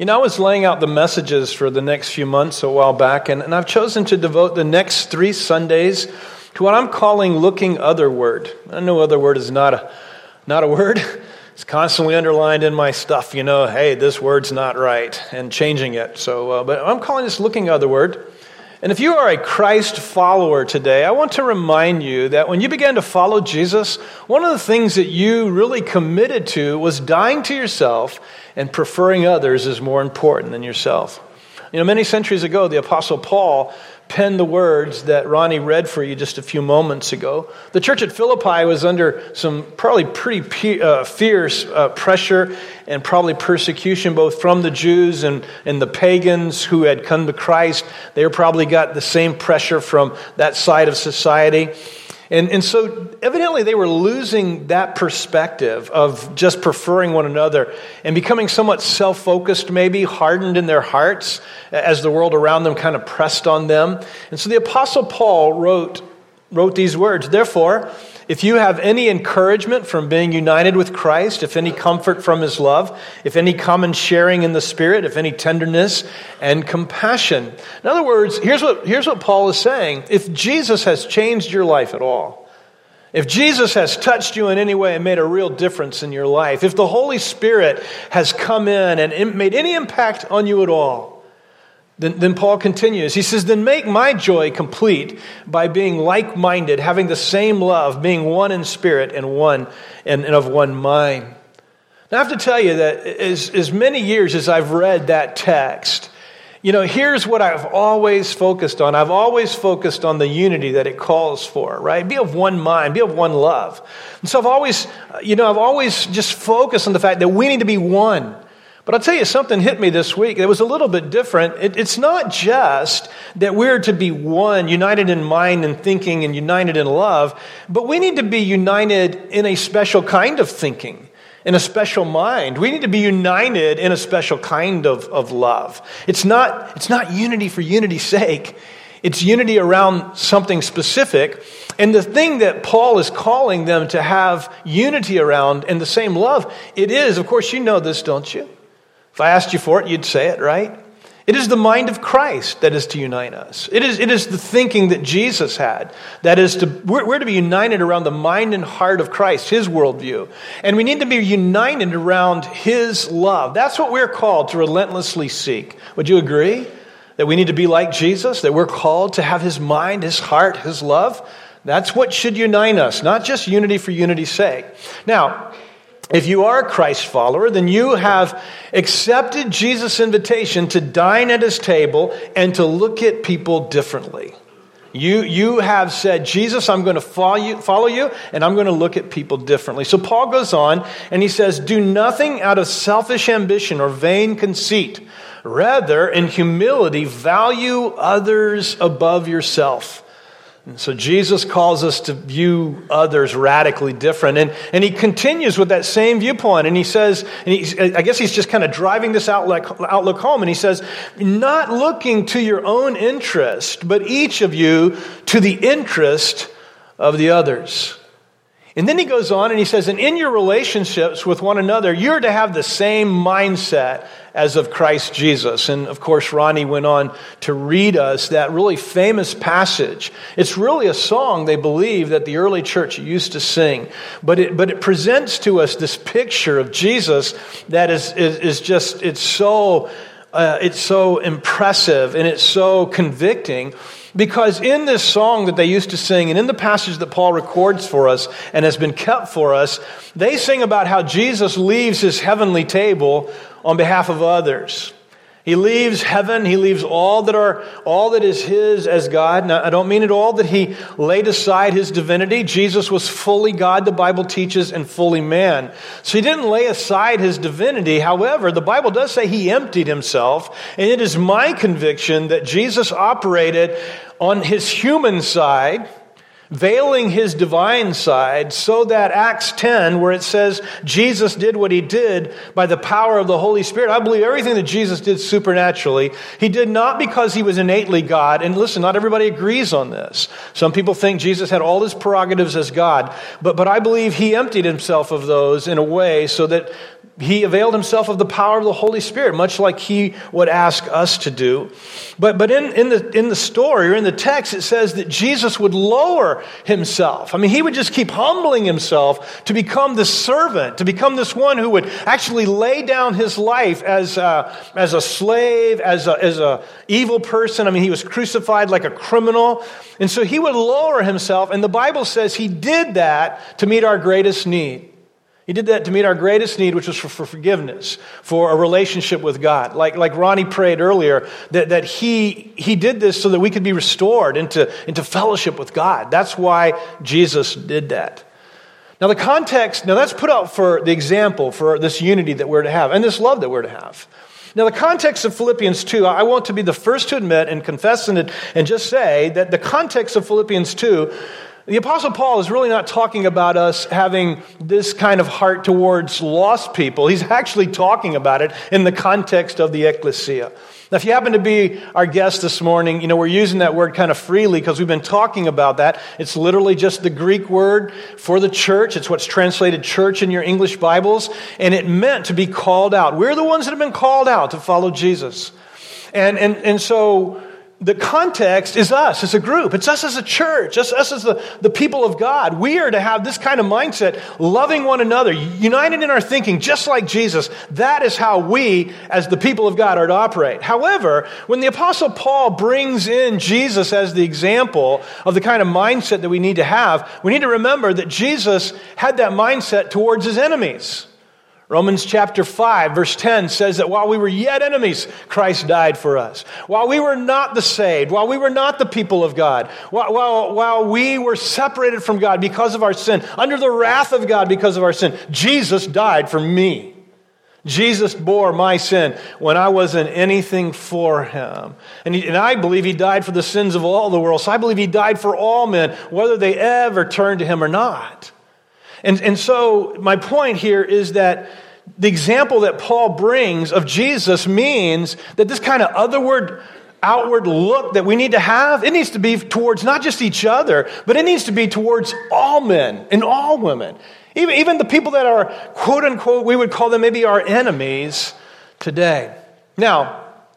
I was laying out the messages for the next few months a while back, and I've chosen to devote the next 3 Sundays to what I'm calling looking otherward. I know otherword is not a word. It's constantly underlined in my stuff, hey, this word's not right, and changing it. But I'm calling this looking otherward. And if you are a Christ follower today, I want to remind you that when you began to follow Jesus, one of the things that you really committed to was dying to yourself and preferring others is more important than yourself. Many centuries ago, the Apostle Paul penned the words that Ronnie read for you just a few moments ago. The church at Philippi was under some probably pretty fierce pressure and probably persecution both from the Jews and the pagans who had come to Christ. They probably got the same pressure from that side of society. And so evidently they were losing that perspective of just preferring one another and becoming somewhat self-focused, maybe hardened in their hearts as the world around them kind of pressed on them. And so the Apostle Paul wrote these words, "Therefore, if you have any encouragement from being united with Christ, if any comfort from his love, if any common sharing in the Spirit, if any tenderness and compassion." In other words, here's what Paul is saying. If Jesus has changed your life at all, if Jesus has touched you in any way and made a real difference in your life, if the Holy Spirit has come in and made any impact on you at all, then Paul continues. He says, "Then make my joy complete by being like-minded, having the same love, being one in spirit and of one mind." Now, I have to tell you that as many years as I've read that text, here's what I've always focused on. I've always focused on the unity that it calls for, right? Be of one mind, be of one love. And so I've always just focused on the fact that we need to be one. But I'll tell you, something hit me this week. It was a little bit different. It's not just that we're to be one, united in mind and thinking and united in love, but we need to be united in a special kind of thinking, in a special mind. We need to be united in a special kind of love. It's not unity for unity's sake. It's unity around something specific. And the thing that Paul is calling them to have unity around and the same love, it is, of course, you know this, don't you? If I asked you for it, you'd say it, right? It is the mind of Christ that is to unite us. It is the thinking that Jesus had. That is we're to be united around the mind and heart of Christ, his worldview. And we need to be united around his love. That's what we're called to relentlessly seek. Would you agree? That we need to be like Jesus? That we're called to have his mind, his heart, his love? That's what should unite us, not just unity for unity's sake. Now, if you are a Christ follower, then you have accepted Jesus' invitation to dine at his table and to look at people differently. You have said, "Jesus, I'm going to follow you, and I'm going to look at people differently." So Paul goes on and he says, "Do nothing out of selfish ambition or vain conceit. Rather, in humility, value others above yourself." And so Jesus calls us to view others radically different. And he continues with that same viewpoint. And he says, I guess he's just kind of driving this outlook home. And he says, "Not looking to your own interest, but each of you to the interest of the others." And then he goes on and he says, "And in your relationships with one another, you're to have the same mindset as of Christ Jesus." And of course, Ronnie went on to read us that really famous passage. It's really a song, they believe, that the early church used to sing. But it presents to us this picture of Jesus that is just, it's so impressive and it's so convicting. Because in this song that they used to sing, and in the passage that Paul records for us and has been kept for us, they sing about how Jesus leaves his heavenly table on behalf of others. He leaves heaven, he leaves all that is his as God. Now, I don't mean at all that he laid aside his divinity. Jesus was fully God, the Bible teaches, and fully man. So he didn't lay aside his divinity. However, the Bible does say he emptied himself. And it is my conviction that Jesus operated on his human side, veiling his divine side, so that Acts 10, where it says Jesus did what he did by the power of the Holy Spirit. I believe everything that Jesus did supernaturally, he did not because he was innately God. And listen, not everybody agrees on this. Some people think Jesus had all his prerogatives as God. But I believe he emptied himself of those in a way so that he availed himself of the power of the Holy Spirit, much like he would ask us to do. But in the story, or in the text, it says that Jesus would lower himself. I mean, he would just keep humbling himself to become this servant, to become this one who would actually lay down his life as a slave, as a evil person. I mean, he was crucified like a criminal. And so he would lower himself, and the Bible says he did that to meet our greatest need. He did that to meet our greatest need, which was for forgiveness, for a relationship with God. Like Ronnie prayed earlier, that he did this so that we could be restored into fellowship with God. That's why Jesus did that. Now the context, that's put out for the example for this unity that we're to have and this love that we're to have. Now the context of Philippians 2, I want to be the first to admit and confess and just say that the context of Philippians 2, the Apostle Paul is really not talking about us having this kind of heart towards lost people. He's actually talking about it in the context of the ecclesia. Now, if you happen to be our guest this morning, we're using that word kind of freely because we've been talking about that. It's literally just the Greek word for the church. It's what's translated church in your English Bibles. And it meant to be called out. We're the ones that have been called out to follow Jesus. And so the context is us as a group. It's us as a church, us as the people of God. We are to have this kind of mindset, loving one another, united in our thinking, just like Jesus. That is how we, as the people of God, are to operate. However, when the Apostle Paul brings in Jesus as the example of the kind of mindset that we need to have, we need to remember that Jesus had that mindset towards his enemies. Romans chapter 5, verse 10 says that while we were yet enemies, Christ died for us. While we were not the saved, while we were not the people of God, while we were separated from God because of our sin, under the wrath of God because of our sin, Jesus died for me. Jesus bore my sin when I wasn't anything for him. And I believe he died for the sins of all the world. So I believe he died for all men, whether they ever turned to him or not. And so my point here is that the example that Paul brings of Jesus means that this kind of outward look that we need to have, it needs to be towards not just each other, but it needs to be towards all men and all women. Even the people that are, quote unquote, we would call them maybe our enemies today. Now,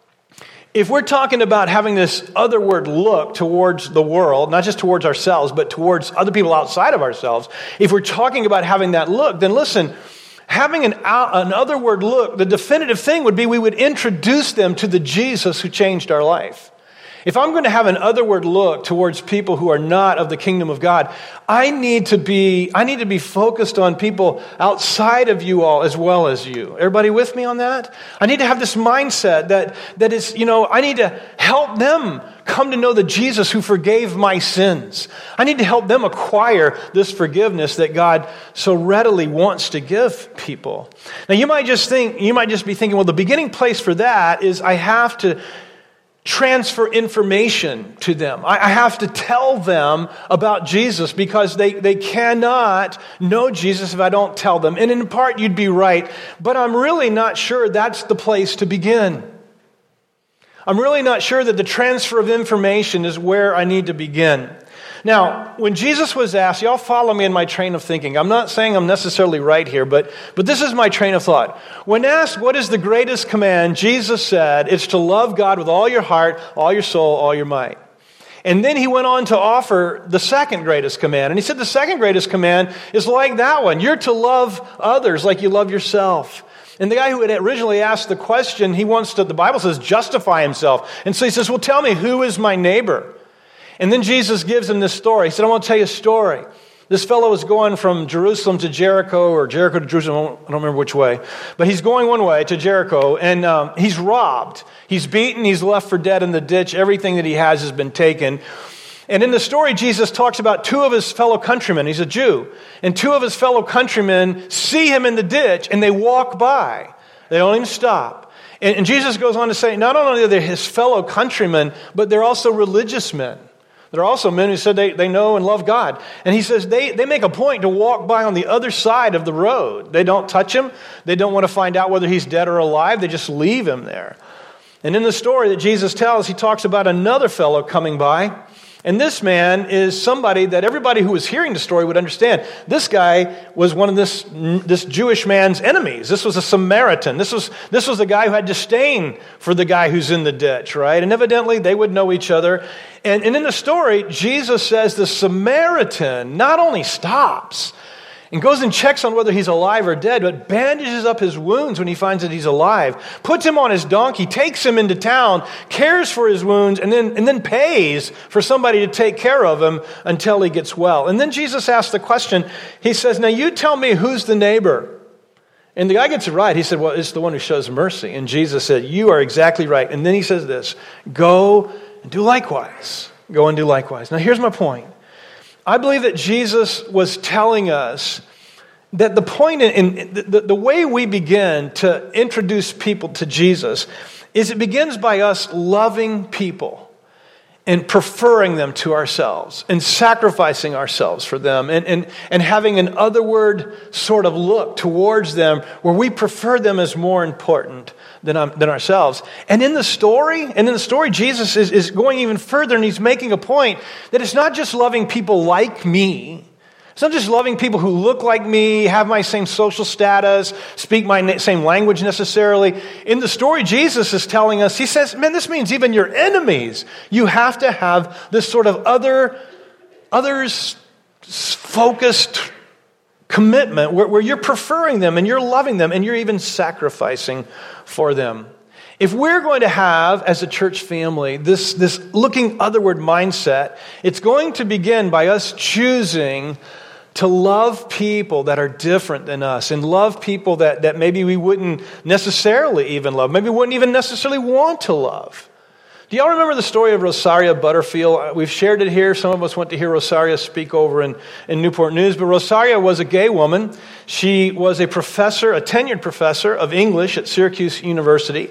if we're talking about having this otherward look towards the world, not just towards ourselves, but towards other people outside of ourselves, if we're talking about having that look, then listen, having an otherward look, the definitive thing would be we would introduce them to the Jesus who changed our life. If I'm going to have an otherward look towards people who are not of the kingdom of God, I need to be focused on people outside of you all as well as you. Everybody with me on that? I need to have this mindset that is, I need to help them come to know the Jesus who forgave my sins. I need to help them acquire this forgiveness that God so readily wants to give people. Now you might just be thinking, well, the beginning place for that is I have to transfer information to them. I have to tell them about Jesus because they cannot know Jesus if I don't tell them. And in part, you'd be right, but I'm really not sure that's the place to begin. I'm really not sure that the transfer of information is where I need to begin. Now, when Jesus was asked, y'all follow me in my train of thinking. I'm not saying I'm necessarily right here, but this is my train of thought. When asked what is the greatest command, Jesus said, it's to love God with all your heart, all your soul, all your might. And then he went on to offer the second greatest command. And he said the second greatest command is like that one. You're to love others like you love yourself. And the guy who had originally asked the question, he wants to, the Bible says, justify himself. And so he says, well, tell me, who is my neighbor? And then Jesus gives him this story. He said, I want to tell you a story. This fellow was going from Jerusalem to Jericho, or Jericho to Jerusalem, I don't remember which way. But he's going one way to Jericho, and he's robbed. He's beaten, he's left for dead in the ditch. Everything that he has been taken. And in the story, Jesus talks about two of his fellow countrymen. He's a Jew. And two of his fellow countrymen see him in the ditch, and they walk by. They don't even stop. And Jesus goes on to say, not only are they his fellow countrymen, but they're also religious men. They're also men who said they know and love God. And he says they make a point to walk by on the other side of the road. They don't touch him. They don't want to find out whether he's dead or alive. They just leave him there. And in the story that Jesus tells, he talks about another fellow coming by. And this man is somebody that everybody who was hearing the story would understand. This guy was one of this Jewish man's enemies. This was a Samaritan. This was a guy who had disdain for the guy who's in the ditch, right? And evidently they would know each other. And in the story, Jesus says the Samaritan not only stops and goes and checks on whether he's alive or dead, but bandages up his wounds when he finds that he's alive, puts him on his donkey, takes him into town, cares for his wounds, and then pays for somebody to take care of him until he gets well. And then Jesus asks the question, he says, now you tell me who's the neighbor. And the guy gets it right. He said, well, it's the one who shows mercy. And Jesus said, you are exactly right. And then he says this, go and do likewise. Go and do likewise. Now here's my point. I believe that Jesus was telling us that the point in the way we begin to introduce people to Jesus is it begins by us loving people and preferring them to ourselves and sacrificing ourselves for them and having an otherward sort of look towards them where we prefer them as more important than ourselves. And in the story, Jesus is going even further, and he's making a point that it's not just loving people like me. It's not just loving people who look like me, have my same social status, speak my same language necessarily. In the story, Jesus is telling us, he says, man, this means even your enemies. You have to have this sort of others-focused commitment where you're preferring them and you're loving them and you're even sacrificing for them. If we're going to have, as a church family, this looking otherward mindset, it's going to begin by us choosing to love people that are different than us and love people that maybe we wouldn't necessarily even love, maybe wouldn't even necessarily want to love. Do y'all remember the story of Rosaria Butterfield? We've shared it here. Some of us went to hear Rosaria speak over in Newport News. But Rosaria was a gay woman. She was a professor, a tenured professor of English at Syracuse University.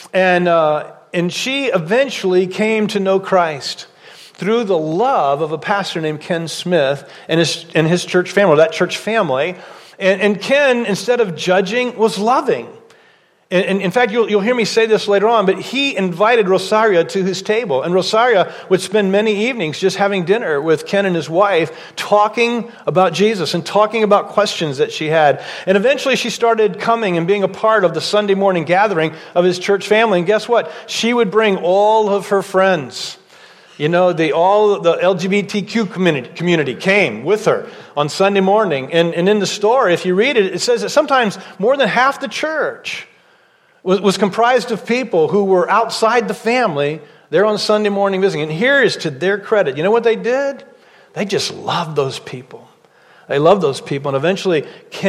And she eventually came to know Christ through the love of a pastor named Ken Smith and his church family, that church family. And Ken, instead of judging, was loving. And in fact, you'll hear me say this later on, but he invited Rosaria to his table. And Rosaria would spend many evenings just having dinner with Ken and his wife, talking about Jesus and talking about questions that she had. And eventually she started coming and being a part of the Sunday morning gathering of his church family. And guess what? She would bring all of her friends. You know, all the LGBTQ community came with her on Sunday morning. And in the story, if you read it, it says that sometimes more than half the church was comprised of people who were outside the family there on Sunday morning visiting. And here is to their credit. You know what they did? They just loved those people. They loved those people. And eventually,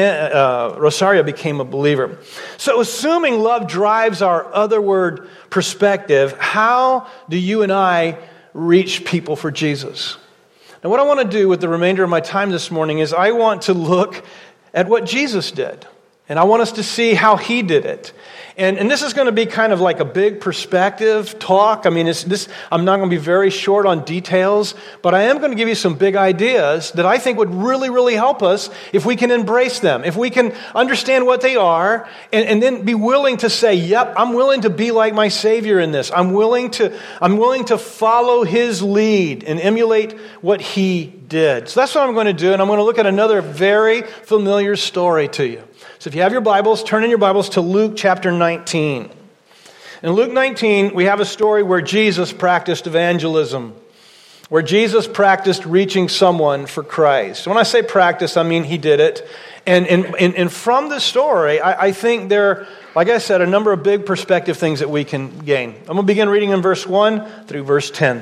Rosaria became a believer. So assuming love drives our otherward perspective, how do you and I reach people for Jesus? Now, what I want to do with the remainder of my time this morning is I want to look at what Jesus did. And I want us to see how he did it. And this is going to be kind of like a big perspective talk. I mean, I'm not going to be very short on details, but I am going to give you some big ideas that I think would really, really help us if we can embrace them, if we can understand what they are, and then be willing to say, yep, I'm willing to be like my Savior in this. I'm willing to follow his lead and emulate what he did. So that's what I'm going to do, and I'm going to look at another very familiar story to you. So if you have your Bibles, turn in your Bibles to Luke chapter 19. In Luke 19, we have a story where Jesus practiced evangelism, where Jesus practiced reaching someone for Christ. When I say practice, I mean he did it. And from the story, I think there, like I said, a number of big perspective things that we can gain. I'm going to begin reading in verse 1 through verse 10.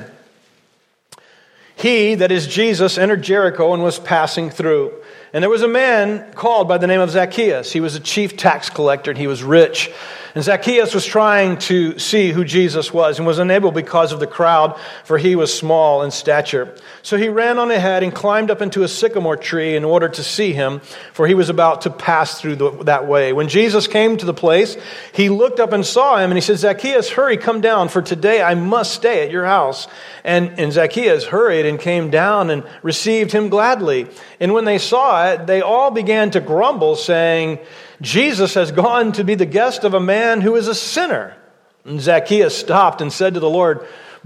He, that is Jesus, entered Jericho and was passing through. And there was a man called by the name of Zacchaeus. He was a chief tax collector and he was rich. And Zacchaeus was trying to see who Jesus was and was unable because of the crowd, for he was small in stature. So he ran on ahead and climbed up into a sycamore tree in order to see him, for he was about to pass through that way. When Jesus came to the place, he looked up and saw him, and he said, Zacchaeus, hurry, come down, for today I must stay at your house. And Zacchaeus hurried and came down and received him gladly. And when they saw it, they all began to grumble, saying, Jesus has gone to be the guest of a man who is a sinner. And Zacchaeus stopped and said to the Lord,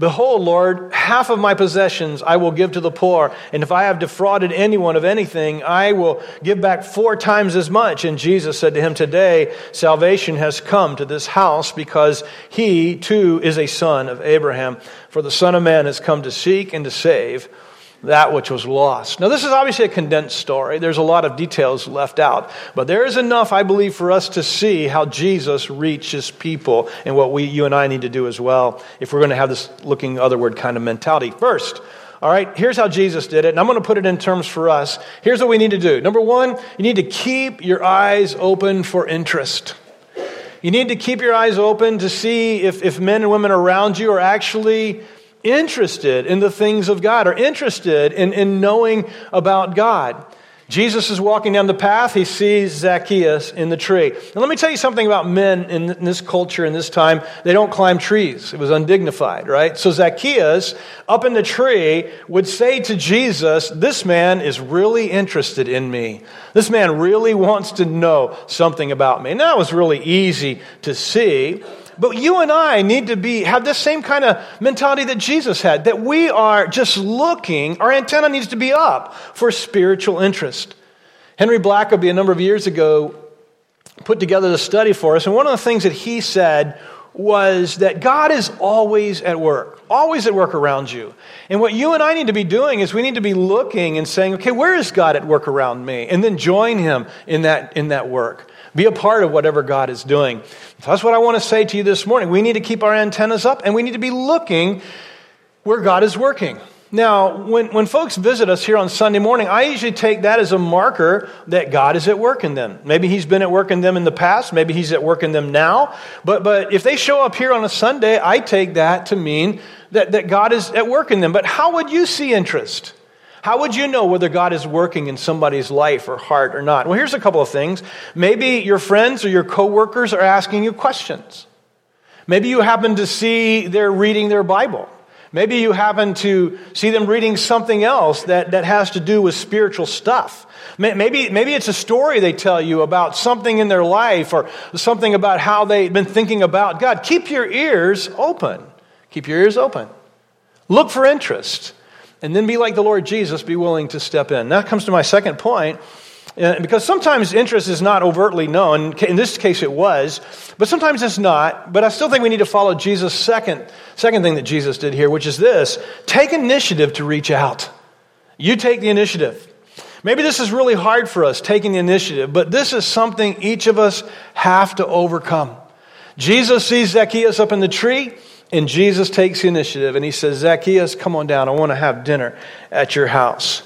Behold, Lord, half of my possessions I will give to the poor, and if I have defrauded anyone of anything, I will give back 4 times as much. And Jesus said to him, today salvation has come to this house, because he too is a son of Abraham. For the Son of Man has come to seek and to save that which was lost. Now, this is obviously a condensed story. There's a lot of details left out. But there is enough, I believe, for us to see how Jesus reaches people and what you and I need to do as well if we're going to have this looking otherward kind of mentality. First, all right, here's how Jesus did it, and I'm going to put it in terms for us. Here's what we need to do. Number 1, you need to keep your eyes open for interest. You need to keep your eyes open to see if men and women around you are actually interested in the things of God, or interested in knowing about God. Jesus is walking down the path. He sees Zacchaeus in the tree. And let me tell you something about men in this culture, in this time. They don't climb trees. It was undignified, right? So Zacchaeus, up in the tree, would say to Jesus, this man is really interested in me. This man really wants to know something about me. And that was really easy to see. But you and I need to have this same kind of mentality that Jesus had, that we are just looking, our antenna needs to be up for spiritual interest. Henry Blackaby, a number of years ago, put together the study for us, and one of the things that he said was that God is always at work around you. And what you and I need to be doing is we need to be looking and saying, okay, where is God at work around me? And then join him in that work. Be a part of whatever God is doing. So that's what I want to say to you this morning. We need to keep our antennas up, and we need to be looking where God is working. Now, when folks visit us here on Sunday morning, I usually take that as a marker that God is at work in them. Maybe he's been at work in them in the past. Maybe he's at work in them now. But if they show up here on a Sunday, I take that to mean that God is at work in them. But how would you see interest? How would you know whether God is working in somebody's life or heart or not? Well, here's a couple of things. Maybe your friends or your coworkers are asking you questions. Maybe you happen to see they're reading their Bible. Maybe you happen to see them reading something else that has to do with spiritual stuff. Maybe it's a story they tell you about something in their life, or something about how they've been thinking about God. Keep your ears open. Keep your ears open. Look for interest. And then be like the Lord Jesus, be willing to step in. That comes to my second point, because sometimes interest is not overtly known. In this case it was, but sometimes it's not. But I still think we need to follow Jesus' second thing that Jesus did here, which is this: take initiative to reach out. You take the initiative. Maybe this is really hard for us, taking the initiative, but this is something each of us have to overcome. Jesus sees Zacchaeus up in the tree, and Jesus takes the initiative, and he says, Zacchaeus, come on down. I want to have dinner at your house.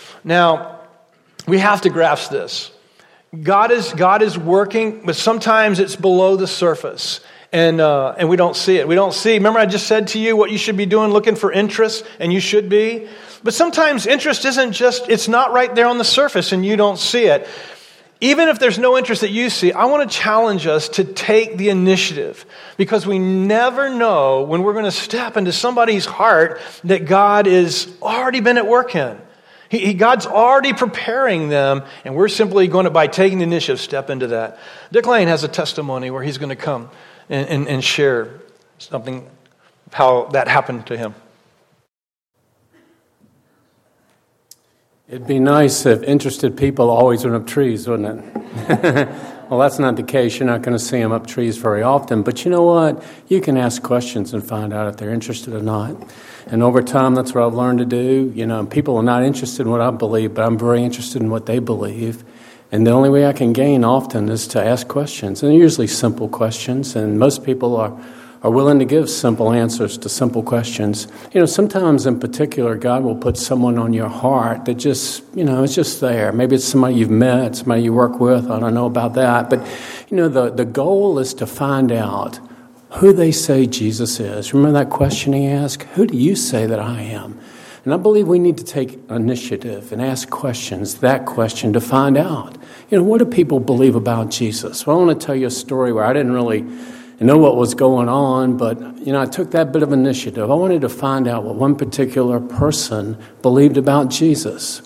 Now, we have to grasp this. God is working, but sometimes it's below the surface, and we don't see it. We don't see. Remember, I just said to you what you should be doing, looking for interest, and you should be. But sometimes interest it's not right there on the surface, and you don't see it. Even if there's no interest that you see, I want to challenge us to take the initiative, because we never know when we're going to step into somebody's heart that God has already been at work in. God's already preparing them, and we're simply going to, by taking the initiative, step into that. Dick Lane has a testimony where he's going to come and share something, how that happened to him. It'd be nice if interested people always went up trees, wouldn't it? Well, that's not the case. You're not going to see them up trees very often. But you know what? You can ask questions and find out if they're interested or not. And over time, that's what I've learned to do. You know, people are not interested in what I believe, but I'm very interested in what they believe. And the only way I can gain often is to ask questions. And they're usually simple questions. And most people are willing to give simple answers to simple questions. You know, sometimes in particular, God will put someone on your heart that just, it's just there. Maybe it's somebody you've met, somebody you work with. I don't know about that. But, the goal is to find out who they say Jesus is. Remember that question he asked? Who do you say that I am? And I believe we need to take initiative and ask questions, that question, to find out. What do people believe about Jesus? Well, I want to tell you a story where I didn't really know what was going on, but, I took that bit of initiative. I wanted to find out what one particular person believed about Jesus.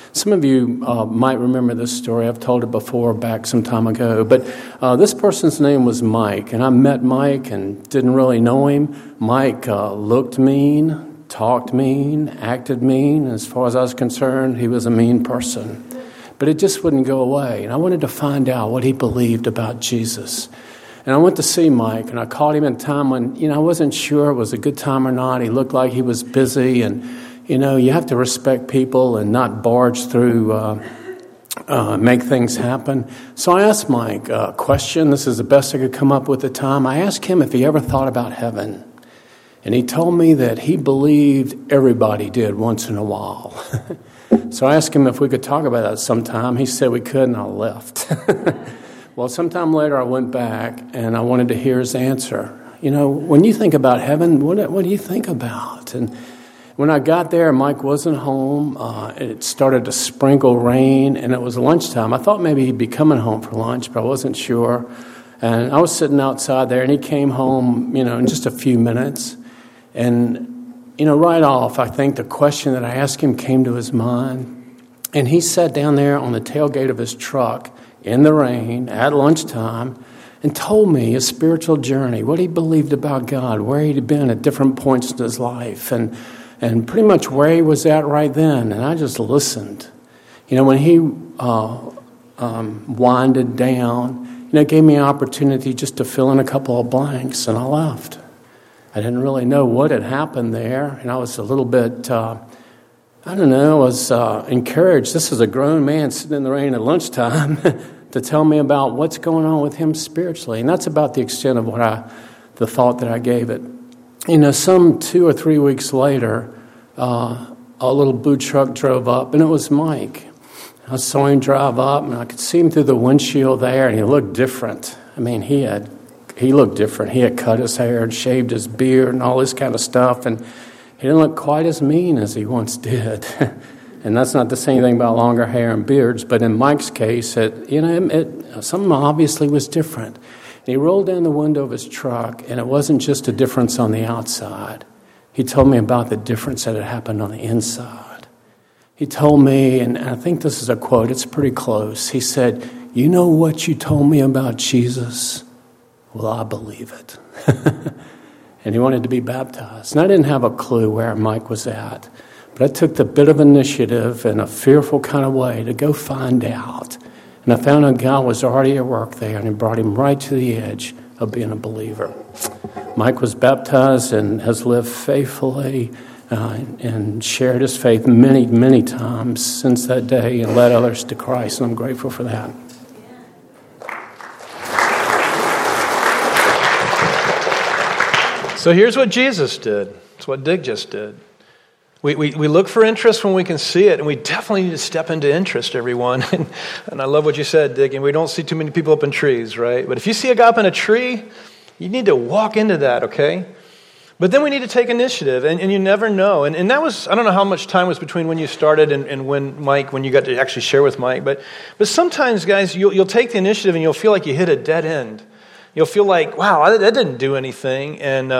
Some of you might remember this story. I've told it before back some time ago. But this person's name was Mike, and I met Mike and didn't really know him. Mike looked mean, talked mean, acted mean. As far as I was concerned, he was a mean person. But it just wouldn't go away. And I wanted to find out what he believed about Jesus. And I went to see Mike, and I called him at a time when, I wasn't sure it was a good time or not. He looked like he was busy, and, you have to respect people and not barge through, make things happen. So I asked Mike a question. This is the best I could come up with at the time. I asked him if he ever thought about heaven. And he told me that he believed everybody did once in a while. So I asked him if we could talk about that sometime. He said we could, and I left. Well, sometime later I went back, and I wanted to hear his answer. When you think about heaven, what do you think about? And when I got there, Mike wasn't home. It started to sprinkle rain, and it was lunchtime. I thought maybe he'd be coming home for lunch, but I wasn't sure. And I was sitting outside there, and he came home, in just a few minutes. And right off, I think the question that I asked him came to his mind. And he sat down there on the tailgate of his truck in the rain at lunchtime and told me his spiritual journey, what he believed about God, where he'd been at different points in his life, and pretty much where he was at right then. And I just listened. When he winded down, it gave me an opportunity just to fill in a couple of blanks, and I left. I didn't really know what had happened there, and I was a little bit, I was encouraged. This is a grown man sitting in the rain at lunchtime to tell me about what's going on with him spiritually, and that's about the extent of the thought that I gave it. Some 2 or 3 weeks later, a little blue truck drove up, and it was Mike. I saw him drive up, and I could see him through the windshield there, and he looked different. He looked different. He had cut his hair and shaved his beard and all this kind of stuff, and he didn't look quite as mean as he once did. And that's not to say anything about longer hair and beards, but in Mike's case, something obviously was different. And he rolled down the window of his truck, and it wasn't just a difference on the outside. He told me about the difference that had happened on the inside. He told me, and I think this is a quote, it's pretty close. He said, "You know what you told me about Jesus? Well, I believe it." And he wanted to be baptized. And I didn't have a clue where Mike was at. But I took the bit of initiative in a fearful kind of way to go find out. And I found out God was already at work there, and he brought him right to the edge of being a believer. Mike was baptized and has lived faithfully and shared his faith many, many times since that day and led others to Christ. And I'm grateful for that. So here's what Jesus did. It's what Dig just did. We look for interest when we can see it, and we definitely need to step into interest, everyone. And I love what you said, Dig, and we don't see too many people up in trees, right? But if you see a guy up in a tree, you need to walk into that, okay? But then we need to take initiative, and you never know. And that was, I don't know how much time was between when you started and when you got to actually share with Mike, but sometimes, guys, you'll take the initiative and you'll feel like you hit a dead end. You'll feel like, wow, that didn't do anything. And,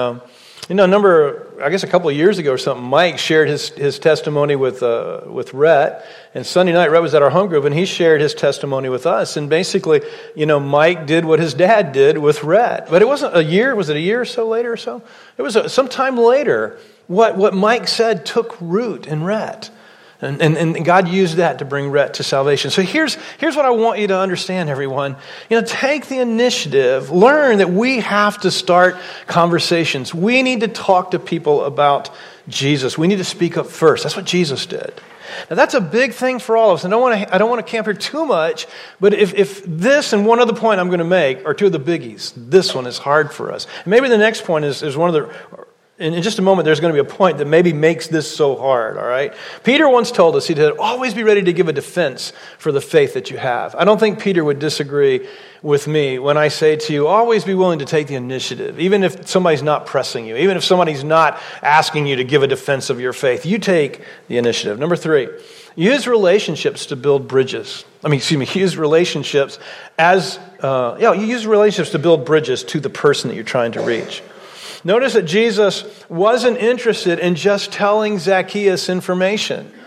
a couple of years ago or something, Mike shared his testimony with Rhett. And Sunday night, Rhett was at our home group, and he shared his testimony with us. And basically, Mike did what his dad did with Rhett. But it wasn't a year. Was it a year or so later or so? It was some time later. What Mike said took root in Rhett. And God used that to bring Rhett to salvation. So here's what I want you to understand, everyone. Take the initiative. Learn that we have to start conversations. We need to talk to people about Jesus. We need to speak up first. That's what Jesus did. Now that's a big thing for all of us. And I don't want to camp here too much, but if this and one other point I'm going to make are two of the biggies, this one is hard for us. And maybe the next point is one of the... In just a moment, there's going to be a point that maybe makes this so hard, all right? Peter once told us, he said, always be ready to give a defense for the faith that you have. I don't think Peter would disagree with me when I say to you, always be willing to take the initiative, even if somebody's not pressing you, even if somebody's not asking you to give a defense of your faith. You take the initiative. Number 3, use relationships to build bridges. Use relationships use relationships to build bridges to the person that you're trying to reach. Notice that Jesus wasn't interested in just telling Zacchaeus information.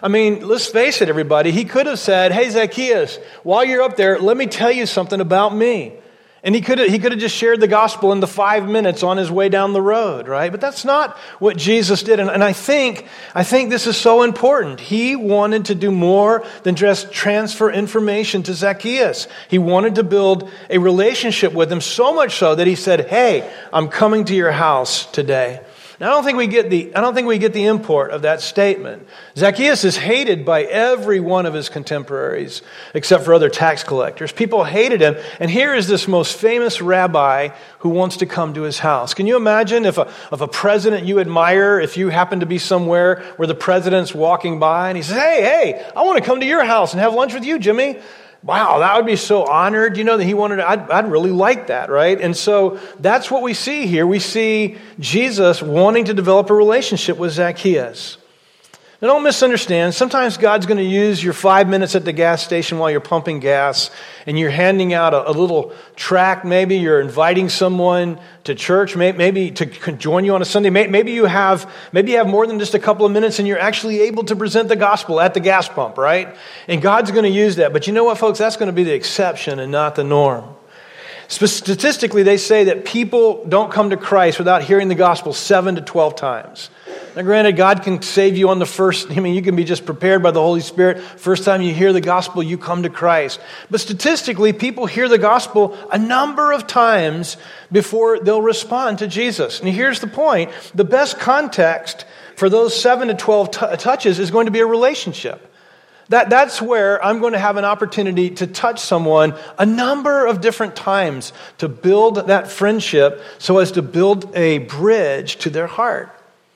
I mean, let's face it, everybody. He could have said, hey, Zacchaeus, while you're up there, let me tell you something about me. And he could have just shared the gospel in the 5 minutes on his way down the road, right? But that's not what Jesus did. And I think this is so important. He wanted to do more than just transfer information to Zacchaeus. He wanted to build a relationship with him, so much so that he said, hey, I'm coming to your house today. Now, I don't think we get the import of that statement. Zacchaeus is hated by every one of his contemporaries, except for other tax collectors. People hated him, and here is this most famous rabbi who wants to come to his house. Can you imagine if a president you admire, if you happen to be somewhere where the president's walking by, and he says, hey, I want to come to your house and have lunch with you, Jimmy. Wow, that would be so honored, that he wanted to, I'd really like that, right? And so that's what we see here. We see Jesus wanting to develop a relationship with Zacchaeus. Now don't misunderstand. Sometimes God's going to use your 5 minutes at the gas station while you're pumping gas and you're handing out a little tract. Maybe you're inviting someone to church, maybe to join you on a Sunday. Maybe you have more than just a couple of minutes and you're actually able to present the gospel at the gas pump, right? And God's going to use that. But you know what, folks? That's going to be the exception and not the norm. Statistically, they say that people don't come to Christ without hearing the gospel 7 to 12 times. Now, granted, God can save you on the first, you can be just prepared by the Holy Spirit. First time you hear the gospel, you come to Christ. But statistically, people hear the gospel a number of times before they'll respond to Jesus. And here's the point. The best context for those 7 to 12 touches is going to be a relationship. That's where I'm going to have an opportunity to touch someone a number of different times to build that friendship so as to build a bridge to their heart.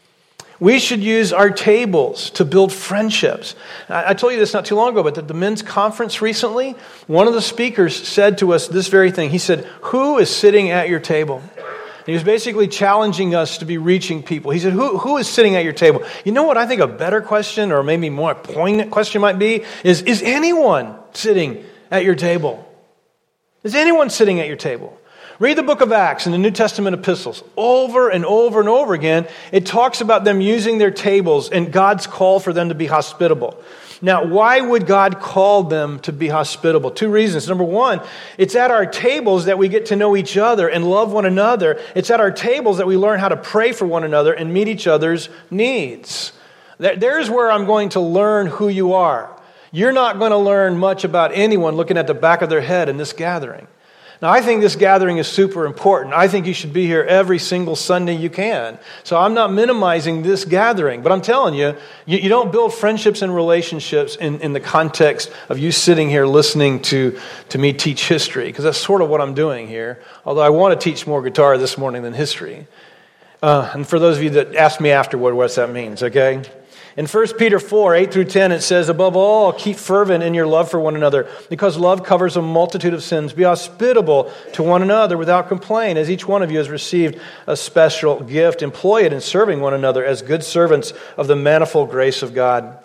We should use our tables to build friendships. I told you this not too long ago, but at the men's conference recently, one of the speakers said to us this very thing. He said, who is sitting at your table? He was basically challenging us to be reaching people. He said, who is sitting at your table? You know what I think a better question, or maybe more poignant question might be, is anyone sitting at your table? Is anyone sitting at your table? Read the book of Acts and the New Testament epistles. Over and over and over again, it talks about them using their tables and God's call for them to be hospitable. Now, why would God call them to be hospitable? 2 reasons. Number one, it's at our tables that we get to know each other and love one another. It's at our tables that we learn how to pray for one another and meet each other's needs. There's where I'm going to learn who you are. You're not going to learn much about anyone looking at the back of their head in this gathering. Now, I think this gathering is super important. I think you should be here every single Sunday you can. So I'm not minimizing this gathering, but I'm telling you, you don't build friendships and relationships in the context of you sitting here listening to me teach history, because that's sort of what I'm doing here, although I want to teach more guitar this morning than history. And for those of you that ask me afterward what that means, okay? In 1 Peter 4, 8 through 10, it says, above all, keep fervent in your love for one another, because love covers a multitude of sins. Be hospitable to one another without complaint, as each one of you has received a special gift. Employ it in serving one another as good servants of the manifold grace of God.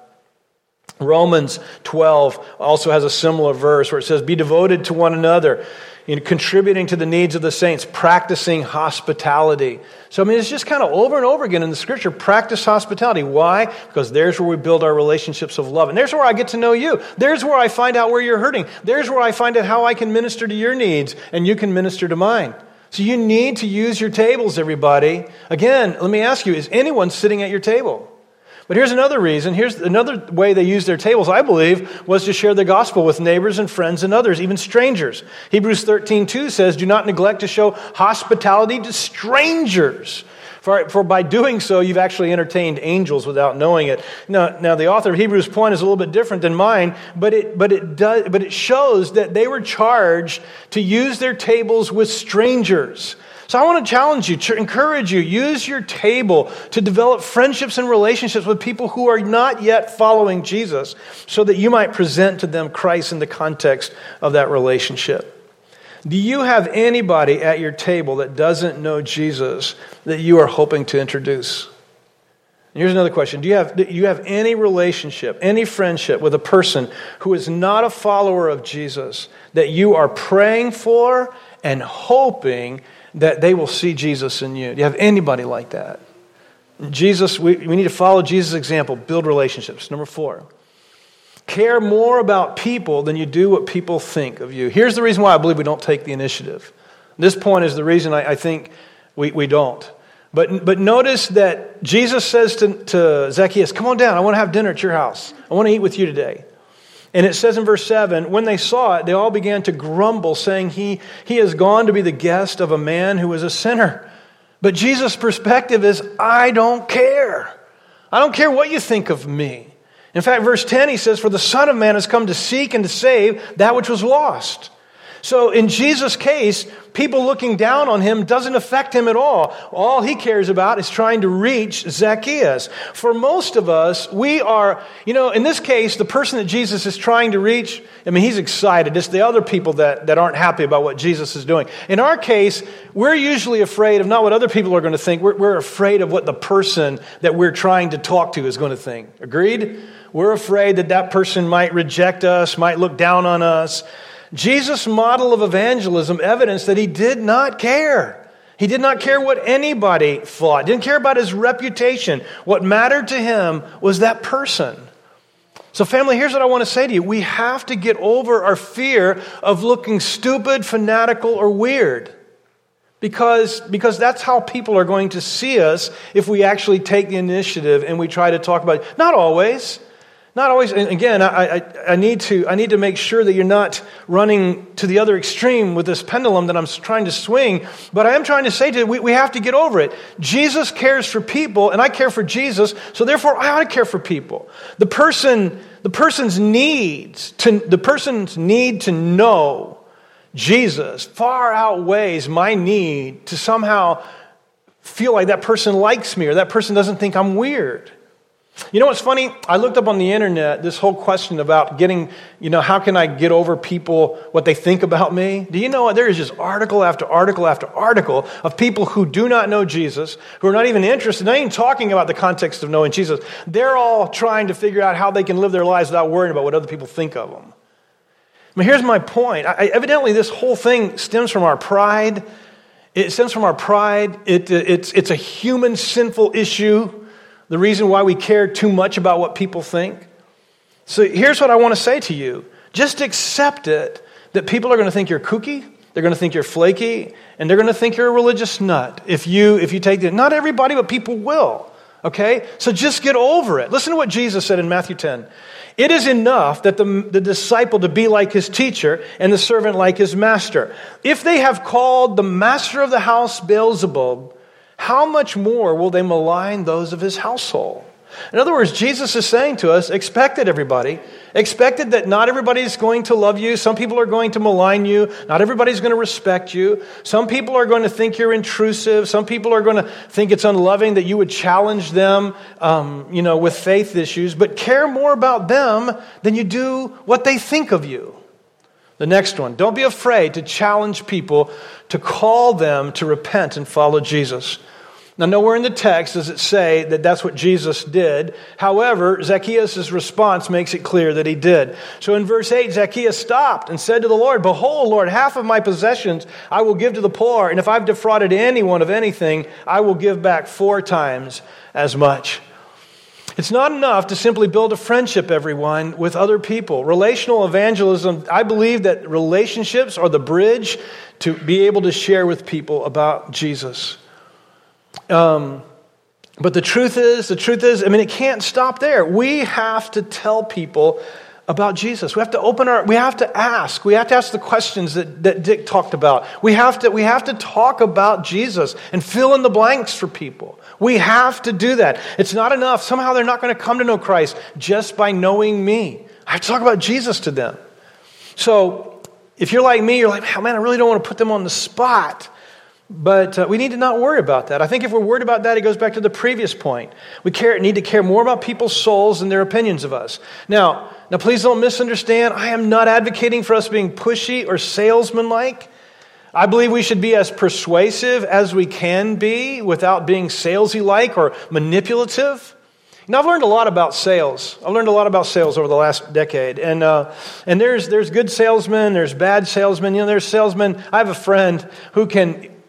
Romans 12 also has a similar verse where it says, be devoted to one another, contributing to the needs of the saints, practicing hospitality. So, it's just kind of over and over again in the Scripture, practice hospitality. Why? Because there's where we build our relationships of love. And there's where I get to know you. There's where I find out where you're hurting. There's where I find out how I can minister to your needs, and you can minister to mine. So you need to use your tables, everybody. Again, let me ask you, is anyone sitting at your table? But here's another reason. Here's another way they used their tables, I believe, was to share the gospel with neighbors and friends and others, even strangers. Hebrews 13:2 says, do not neglect to show hospitality to strangers. For by doing so, you've actually entertained angels without knowing it. Now the author of Hebrews' point is a little bit different than mine, but it shows that they were charged to use their tables with strangers. So I want to challenge you, to encourage you, use your table to develop friendships and relationships with people who are not yet following Jesus, so that you might present to them Christ in the context of that relationship. Do you have anybody at your table that doesn't know Jesus that you are hoping to introduce? And here's another question. Do you have any relationship, any friendship with a person who is not a follower of Jesus that you are praying for and hoping that they will see Jesus in you? Do you have anybody like that? Jesus, we need to follow Jesus' example, build relationships. Number 4, care more about people than you do what people think of you. Here's the reason why I believe we don't take the initiative. This point is the reason I think we don't. But notice that Jesus says to Zacchaeus, come on down, I want to have dinner at your house. I want to eat with you today. And it says in verse 7, when they saw it, they all began to grumble, saying, he has gone to be the guest of a man who is a sinner. But Jesus' perspective is, I don't care. I don't care what you think of me. In fact, verse 10, he says, for the Son of Man has come to seek and to save that which was lost. So in Jesus' case, people looking down on him doesn't affect him at all. All he cares about is trying to reach Zacchaeus. For most of us, we are, in this case, the person that Jesus is trying to reach, he's excited. It's the other people that aren't happy about what Jesus is doing. In our case, we're usually afraid of not what other people are going to think. We're afraid of what the person that we're trying to talk to is going to think. Agreed? We're afraid that person might reject us, might look down on us. Jesus' model of evangelism evidenced that he did not care. He did not care what anybody thought. Didn't care about his reputation. What mattered to him was that person. So family, here's what I want to say to you. We have to get over our fear of looking stupid, fanatical, or weird. Because that's how people are going to see us if we actually take the initiative and we try to talk about it. Not always. Not always, and again, I need to make sure that you're not running to the other extreme with this pendulum that I'm trying to swing, but I am trying to say to you, we have to get over it. Jesus cares for people, and I care for Jesus, so therefore I ought to care for people. The person's need to know Jesus far outweighs my need to somehow feel like that person likes me or that person doesn't think I'm weird. You know what's funny? I looked up on the internet this whole question about getting, how can I get over people, what they think about me? Do you know what? There is just article after article after article of people who do not know Jesus, who are not even interested, not even talking about the context of knowing Jesus. They're all trying to figure out how they can live their lives without worrying about what other people think of them. Here's my point. Evidently, this whole thing stems from our pride. It stems from our pride. It's a human sinful issue. The reason why we care too much about what people think. So here's what I want to say to you. Just accept it that people are going to think you're kooky, they're going to think you're flaky, and they're going to think you're a religious nut if you take it. Not everybody, but people will. Okay? So just get over it. Listen to what Jesus said in Matthew 10. It is enough that the disciple to be like his teacher and the servant like his master. If they have called the master of the house Beelzebub, how much more will they malign those of his household? In other words, Jesus is saying to us, expect it, everybody. Expect it that not everybody is going to love you. Some people are going to malign you. Not everybody's going to respect you. Some people are going to think you're intrusive. Some people are going to think it's unloving that you would challenge them, with faith issues. But care more about them than you do what they think of you. The next one, don't be afraid to challenge people, to call them to repent and follow Jesus. Now, nowhere in the text does it say that that's what Jesus did. However, Zacchaeus' response makes it clear that he did. So in verse 8, Zacchaeus stopped and said to the Lord, behold, Lord, half of my possessions I will give to the poor, and if I've defrauded anyone of anything, I will give back 4 times as much. It's not enough to simply build a friendship, everyone, with other people. Relational evangelism, I believe that relationships are the bridge to be able to share with people about Jesus. But the truth is, it can't stop there. We have to tell people about Jesus. We have to ask the questions that Dick talked about. We have to talk about Jesus and fill in the blanks for people. We have to do that. It's not enough. Somehow they're not going to come to know Christ just by knowing me. I have to talk about Jesus to them. So if you're like me, you're like, man, I really don't want to put them on the spot. But we need to not worry about that. I think if we're worried about that, it goes back to the previous point. We need to care more about people's souls than their opinions of us. Now, please don't misunderstand. I am not advocating for us being pushy or salesman-like. I believe we should be as persuasive as we can be without being salesy-like or manipulative. Now, I've learned a lot about sales. I've learned a lot about sales over the last decade. And there's good salesmen, there's bad salesmen. There's salesmen. I have a friend who can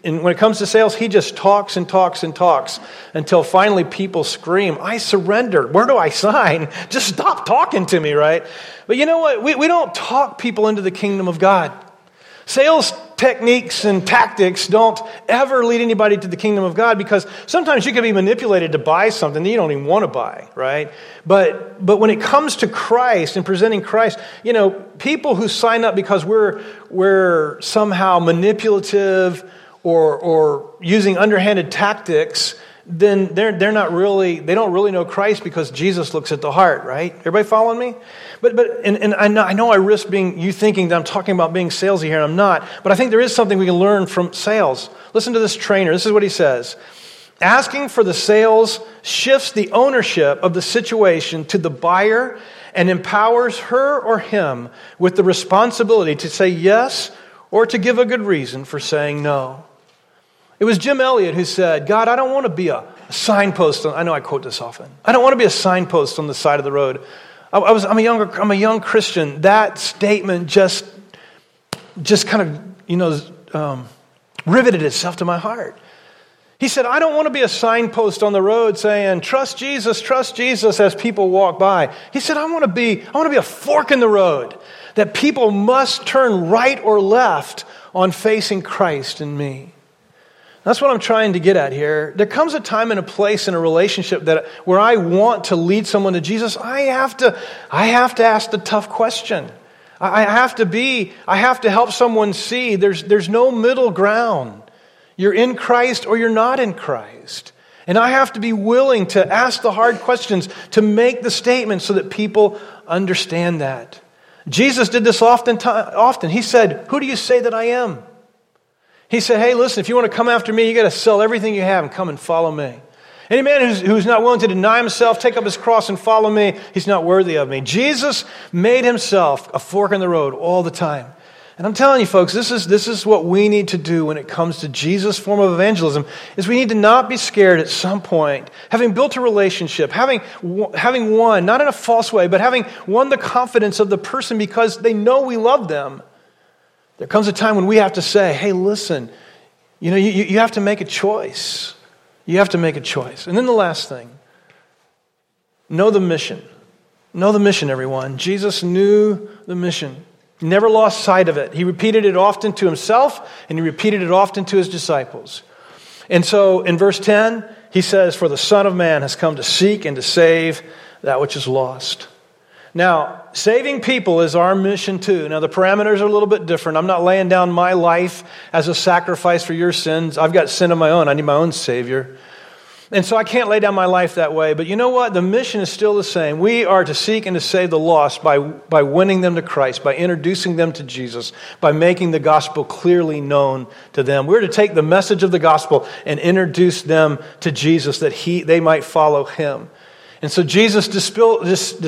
and when it comes to sales, he just talks and talks and talks until finally people scream, I surrender. Where do I sign? Just stop talking to me, right? But you know what? We don't talk people into the kingdom of God. Sales techniques and tactics don't ever lead anybody to the kingdom of God, because sometimes you can be manipulated to buy something that you don't even want to buy, right? But when it comes to Christ and presenting Christ, you know, people who sign up because we're somehow manipulative or using underhanded tactics, then they don't really know Christ, because Jesus looks at the heart, right? Everybody following me? But I know I risk you thinking that I'm talking about being salesy here, and I'm not. But I think there is something we can learn from sales. Listen to this trainer. This is what he says. Asking for the sales shifts the ownership of the situation to the buyer and empowers her or him with the responsibility to say yes or to give a good reason for saying no. It was Jim Elliot who said, God, I don't want to be a signpost. I know I quote this often. I don't want to be a signpost on the side of the road. I'm a young Christian. That statement just kind of, riveted itself to my heart. He said, I don't want to be a signpost on the road saying, trust Jesus, as people walk by. He said, I want to be a fork in the road that people must turn right or left on facing Christ and me. That's what I'm trying to get at here. There comes a time and a place in a relationship where I want to lead someone to Jesus. I have to ask the tough question. I have to help someone see there's no middle ground. You're in Christ or you're not in Christ. And I have to be willing to ask the hard questions, to make the statement so that people understand that. Jesus did this often. He said, who do you say that I am? He said, hey, listen, if you want to come after me, you got to sell everything you have and come and follow me. Any man who's not willing to deny himself, take up his cross and follow me, he's not worthy of me. Jesus made himself a fork in the road all the time. And I'm telling you, folks, this is what we need to do when it comes to Jesus' form of evangelism, is we need to not be scared at some point, having built a relationship, having won, not in a false way, but having won the confidence of the person because they know we love them. There comes a time when we have to say, hey, listen, you have to make a choice. You have to make a choice. And then the last thing, know the mission. Know the mission, everyone. Jesus knew the mission. He never lost sight of it. He repeated it often to himself, and he repeated it often to his disciples. And so in verse 10, he says, for the Son of Man has come to seek and to save that which is lost. Now, saving people is our mission too. Now, the parameters are a little bit different. I'm not laying down my life as a sacrifice for your sins. I've got sin of my own. I need my own Savior. And so I can't lay down my life that way. But you know what? The mission is still the same. We are to seek and to save the lost by winning them to Christ, by introducing them to Jesus, by making the gospel clearly known to them. We're to take the message of the gospel and introduce them to Jesus that they might follow him. And so Jesus what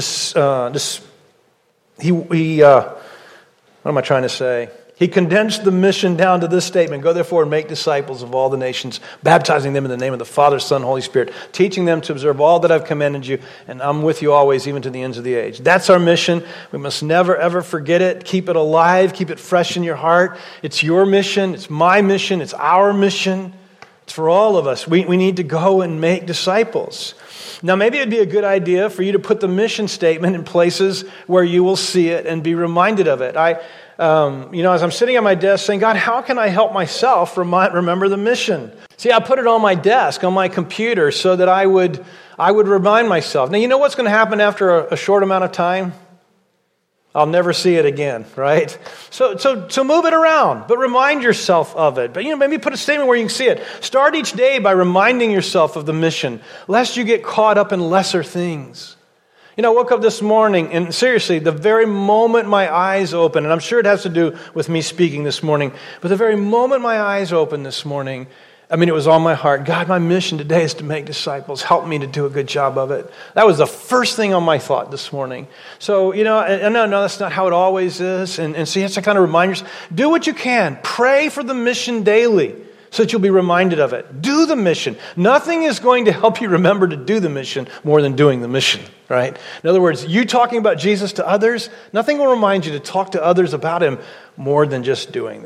am I trying to say? He condensed the mission down to this statement: go therefore and make disciples of all the nations, baptizing them in the name of the Father, Son, Holy Spirit, teaching them to observe all that I've commanded you, and I'm with you always, even to the ends of the age. That's our mission. We must never, ever forget it. Keep it alive. Keep it fresh in your heart. It's your mission. It's my mission. It's our mission. It's for all of us. We need to go and make disciples. Now, maybe it'd be a good idea for you to put the mission statement in places where you will see it and be reminded of it. As I'm sitting at my desk saying, God, how can I help myself remember the mission? See, I put it on my desk, on my computer, so that I would remind myself. Now, you know what's going to happen after a short amount of time? I'll never see it again, right? So move it around, but remind yourself of it. But maybe put a statement where you can see it. Start each day by reminding yourself of the mission, lest you get caught up in lesser things. I woke up this morning, and seriously, the very moment my eyes opened, and I'm sure it has to do with me speaking this morning, but the very moment my eyes opened this morning, it was on my heart. God, my mission today is to make disciples. Help me to do a good job of it. That was the first thing on my thought this morning. So, no, that's not how it always is. And so you have to kind of remind yourself. Do what you can. Pray for the mission daily so that you'll be reminded of it. Do the mission. Nothing is going to help you remember to do the mission more than doing the mission, right? In other words, you talking about Jesus to others, nothing will remind you to talk to others about him more than just doing that.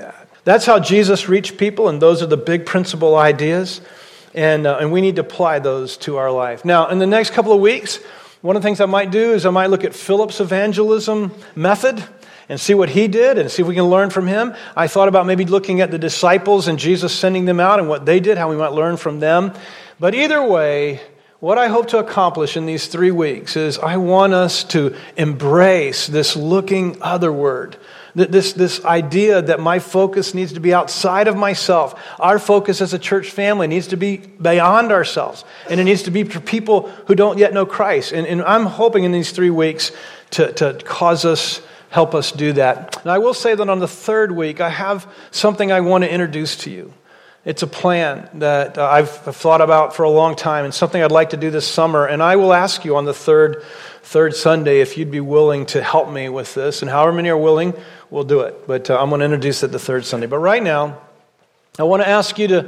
That's how Jesus reached people, and those are the big principal ideas. And we need to apply those to our life. Now, in the next couple of weeks, one of the things I might do is I might look at Philip's evangelism method and see what he did and see if we can learn from him. I thought about maybe looking at the disciples and Jesus sending them out and what they did, how we might learn from them. But either way, what I hope to accomplish in these 3 weeks is I want us to embrace this looking otherward. This idea that my focus needs to be outside of myself. Our focus as a church family needs to be beyond ourselves. And it needs to be for people who don't yet know Christ. And I'm hoping in these 3 weeks to help us do that. And I will say that on the 3rd week, I have something I want to introduce to you. It's a plan that I've thought about for a long time and something I'd like to do this summer. And I will ask you on the third Sunday if you'd be willing to help me with this. And however many are willing, we'll do it. But I'm going to introduce it the 3rd Sunday. But right now, I want to ask you to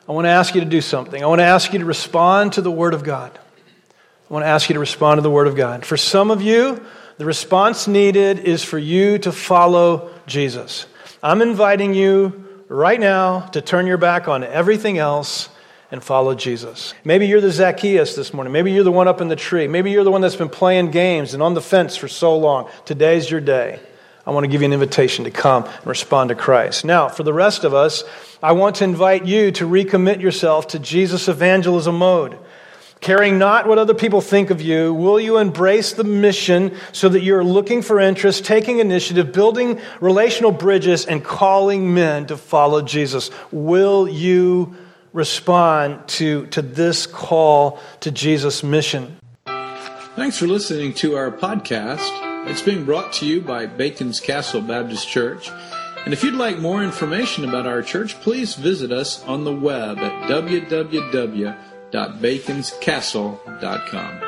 do something. I want to ask you to respond to the Word of God. I want to ask you to respond to the Word of God. For some of you, the response needed is for you to follow Jesus. I'm inviting you right now to turn your back on everything else and follow Jesus. Maybe you're the Zacchaeus this morning. Maybe you're the one up in the tree. Maybe you're the one that's been playing games and on the fence for so long. Today's your day. I want to give you an invitation to come and respond to Christ. Now, for the rest of us, I want to invite you to recommit yourself to Jesus evangelism mode. Caring not what other people think of you, will you embrace the mission so that you're looking for interest, taking initiative, building relational bridges, and calling men to follow Jesus? Will you respond to this call to Jesus' mission? Thanks for listening to our podcast. It's being brought to you by Bacon's Castle Baptist Church. And if you'd like more information about our church, please visit us on the web at www.baconscastle.com.